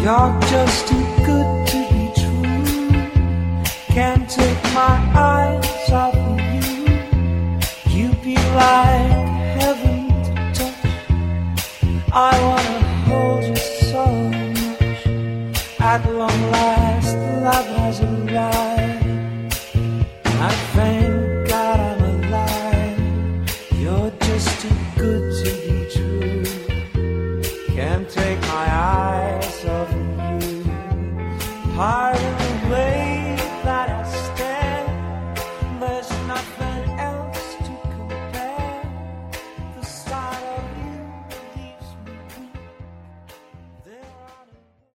You're just too good to be true. Can't take my eyes off of you. You be like heaven to touch. I wanna hold you so much. At long last, love has arrived. I thank God I'm alive. You're just too good to be true. Can't take my eyes off of you.